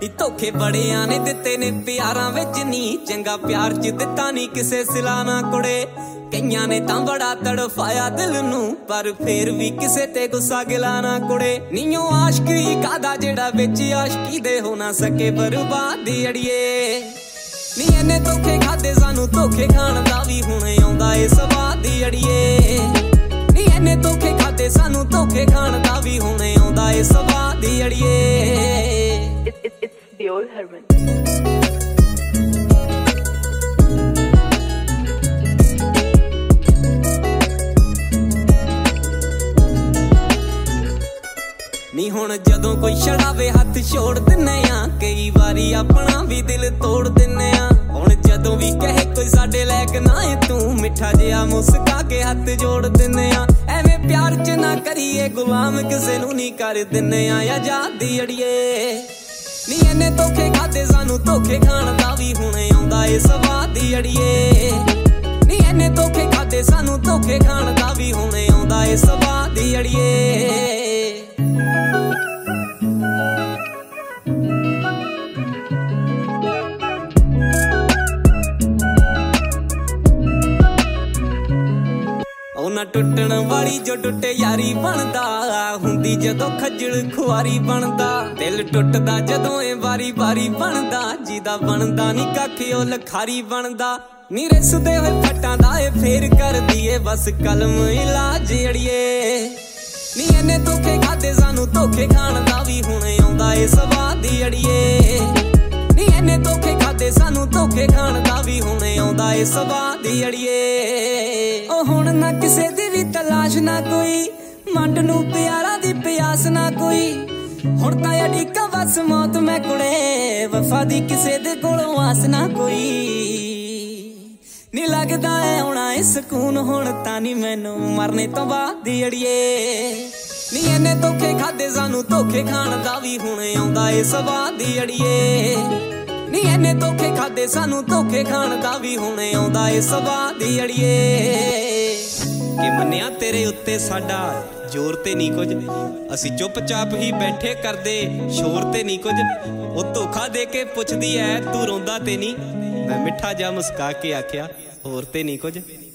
ਧੋਖੇ ਬੜਿਆਂ ਨੇ ਦਿੱਤੇ ਨੇ ਪਿਆਰਾਂ ਵਿੱਚ ਨੀ, ਚੰਗਾ ਪਿਆਰ ਚ ਦਿੱਤਾ ਨੀ ਕਿਸੇ ਸਿਲਾ ਨਾ ਕੁੜੇ। ਕਈਆਂ ਨੇ ਤਾਂ ਬੜਾ ਤੜਫਾਇਆ ਦਿਲ ਨੂੰ, ਪਰ ਫੇਰ ਵੀ ਕਿਸੇ ਤੇ ਗੁੱਸਾ ਗਿਲਾ ਨਾ ਕੁੜੇ। ਨੀਓ ਆਸ਼ਕੀ ਕਾਦਾ ਜਿਹੜਾ ਵਿੱਚ ਆਸ਼ਕੀ ਦੇ ਹੋ ਨਾ ਸਕੇ ਬਰਬਾਦ ਅੜੀਏ। ਨੀ ਇਹਨੇ ਧੋਖੇ ਖਾਦੇ ਸਾਨੂੰ ਧੋਖੇ ਖਾਣ ਦਾ ਵੀ ਹੁਣ ਆਉਂਦਾ ਏ ਸਵਾਦ ਅੜੀਏ। ਨੀ ਇਹਨੇ ਧੋਖੇ ਖਾਦੇ ਸਾਨੂੰ ਧੋਖੇ ਖਾਣ ਦਾ ਵੀ ਹੁਣ ਆਉਂਦਾ ਏ ਸਵਾਦ ਅੜੀਏ। It's the old Herman. ਨੀ ਹੁਣ ਜਦੋਂ ਕੋਈ ਛੜਾਵੇ ਹੱਥ ਛੋੜ ਦਿੰਨੇ ਆ, ਕਈ ਵਾਰੀ ਆਪਣਾ ਵੀ ਦਿਲ ਤੋੜ ਦਿੰਨੇ ਆ। ਹੁਣ ਜਦੋਂ ਵੀ ਕਹੇ ਕੋਈ ਸਾਡੇ ਲਾਇਕ ਨਾ ਏ ਤੂੰ, ਮਿੱਠਾ ਜਿਹਾ ਮੁਸਕਾ ਕੇ ਹੱਥ ਜੋੜ ਦਿੰਨੇ ਆ। ਐਵੇਂ ਪਿਆਰ ਚ ਨਾ ਕਰੀਏ ਗੁਲਾਮ, ਕਿਸੇ ਨੂੰ ਨਹੀਂ ਕਰ ਦਿੰਨੇ ਆ ਆਜ਼ਾਦੀ ਅੜੀਏ। ਨੀ ਇਹਨੇ ਧੋਖੇ ਖਾਦੇ ਸਾਨੂੰ ਧੋਖੇ ਖਾਣ ਦਾ ਵੀ ਹੁਣ ਆਉਂਦਾ ਏ ਸਵਾਦ ਅੜੀਏ। ਨੀ ਇਹਨੇ ਧੋਖੇ ਖਾਦੇ ਸਾਨੂੰ ਧੋਖੇ ਖਾਣ ਦਾ ਵੀ ਹੁਣ ਆਉਂਦਾ ਏ ਸਵਾਦ ਅੜੀਏ। ਉਹਨਾਂ ਟੁੱਟਣ ਵਾਲੀ ਜੋ ਟੁੱਟੇ ਯਾਰੀ ਬਣਦਾ, ਹੁੰਦੀ ਜਦੋਂ ਖੱਜਲ ਖੁਆਰੀ ਬਣਦਾ। ਦਿਲ ਟੁੱਟਦਾ ਜਦੋਂ ਇਹ ਵਾਰੀ ਵਾਰੀ ਬਣਦਾ, ਜਿਹਦਾ ਬਣਦਾ ਨੀ ਕੱਖ ਉਹ ਲਖਾਰੀ ਬਣਦਾ। ਨੀ ਰਿਸਦੇ ਹੋਏ ਫੱਟਾਂ ਦਾ ਏ ਫੇਰ ਕਰਦੀ ਏ ਬਸ ਕਲਮ ਇਲਾਜ ਅੜੀਏ। ਨੀ ਇਹਨੇ ਧੋਖੇ ਖਾਦੇ ਸਾਨੂੰ ਧੋਖੇ ਖਾਣ ਦਾ ਵੀ ਹੁਣ ਆਉਂਦਾ ਏ ਸਵਾਦ ਅੜੀਏ। ਨੀ ਇਹਨੇ ਧੋਖੇ ਖਾਦੇ ਸਾਨੂੰ ਧੋਖੇ ਖਾਣ ਦਾ ਵੀ ਹੁਣ ਆਉਂਦਾ ਏ ਸਵਾਦ ਅੜੀਏ। ਉਹ ਹੁਣ ਨਾ ਕਿਸੇ ਦੀ ਵੀ ਤਲਾਸ਼ ਨਾ ਕੋਈ, ਮੰਡ ਨੂੰ ਪਿਆਰਾਂ ਦੀ ਪਿਆਸ ਨਾ ਕੋਈ। ਹੁਣ ਤਾਂ ਅੜੀਕਾਂ ਬਸ ਮੌਤ ਮੈਂ ਕੁੜੇ, ਵਫਾ ਦੀ ਕਿਸੇ ਦੇ ਕੋਲੋਂ ਆਸ ਨਾ ਕੋਈ। ਨੀ ਲੱਗਦਾ ਏ ਆਉਣਾ ਏ ਸਕੂਨ ਹੁਣ ਤਾਂ ਨੀ ਮੈਨੂੰ ਮਰਨੇ ਤੋਂ ਬਾਅਦ ਅੜੀਏ। ਨੀ ਇਹਨੇ ਧੋਖੇ ਖਾਦੇ ਸਾਨੂੰ ਧੋਖੇ ਖਾਣ ਦਾ ਵੀ ਹੁਣ ਆਉਂਦਾ ਏ ਸਵਾਦ ਅੜੀਏ। ਨੀ ਇਹਨੇ ਧੋਖੇ ਖਾਦੇ ਸਾਨੂੰ ਧੋਖੇ ਖਾਣ ਦਾ ਵੀ ਹੁਣ ਆਉਂਦਾ ਏ ਸਵਾਦ ਅੜੀਏ। ਕਿ ਮੰਨਿਆ ਤੇਰੇ ਉੱਤੇ ਸਾਡਾ ਜ਼ੋਰ ਤੇ ਨਹੀਂ ਕੁਝ, ਅਸੀਂ ਚੁੱਪਚਾਪ ਹੀ ਬੈਠੇ ਕਰਦੇ ਸ਼ੋਰ ਤੇ ਨਹੀਂ ਕੁਝ। ਉਹ ਧੋਖਾ ਦੇ ਕੇ ਪੁੱਛਦੀ ਐ ਤੂੰ ਰੋਂਦਾ ਤੇ ਨਹੀਂ, ਮੈਂ ਮਿੱਠਾ ਜਿਹਾ ਮੁਸਕਾ ਕੇ ਆਖਿਆ ਹੋਰ ਤੇ ਨਹੀਂ ਕੁਝ।